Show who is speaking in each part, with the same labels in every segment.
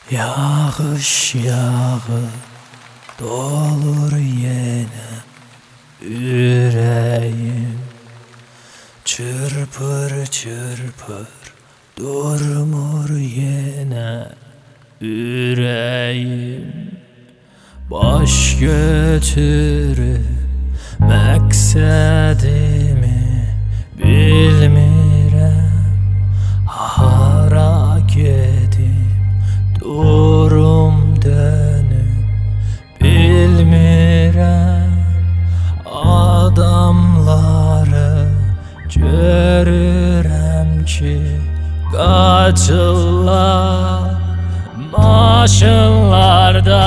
Speaker 1: Yağış yağır, dolur yine yüreğim. Çırpır çırpır, durmur yine yüreğim. Baş götürüp məqsədimi bilmirəm. Hara gedim, durum dönüm bilmirəm. Adamları görürəm ki qaçırlar maşınlarda,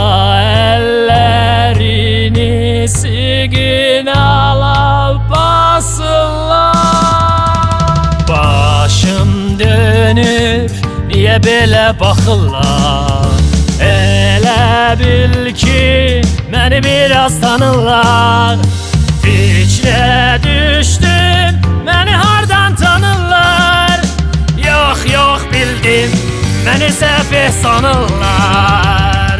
Speaker 1: ellerini signala basırlar. Başım dönür, niye belə baxırlar? Elə bil ki məni biraz tanırlar. Fikrə düşdüm, məni hardan tanırlar? Yox yox bildim, məni səfeh sanırlar.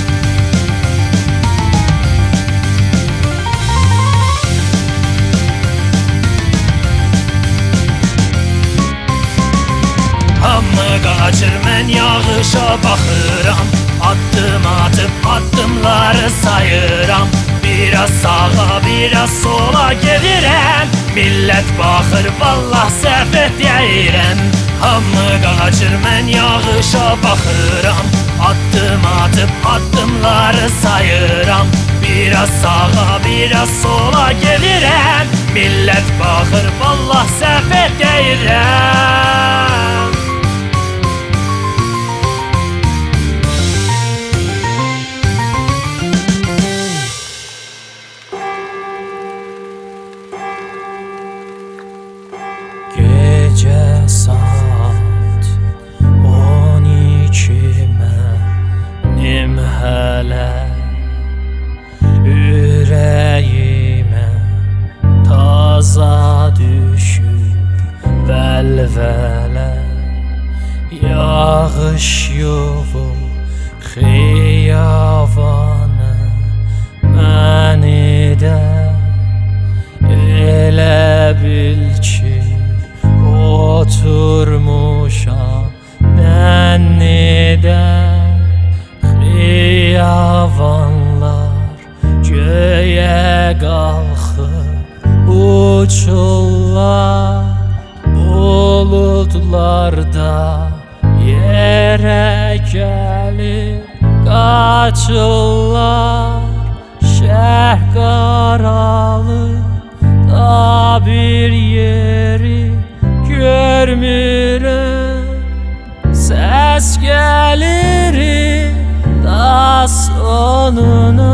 Speaker 1: Hamı qaçır, mən yağışa baxıram. Addım atıp addımları sayıram. Biraz sağa biraz sola gedirəm. Millət baxır, vallah səfeh deyirəm. Hamı qaçır, mən yağışa baxıram. Addım atıp addımları sayıram. Biraz sağa biraz sola gedirəm. Millət baxır, vallah səfeh deyirəm. Gece saat 12 mənim hələ. Ürəyimə taza düşüb vəlvələ. Yağış yuvub xiyavanı məni də. Elə bil ki oturmuşam nənnidə. Xiyavanlar göğe qalxıb uçurlar. Buludlarda yerə gəlib qaçırlar. Şəh qaralıb da bir yeri görmürəm. Səs gəlir da sonunu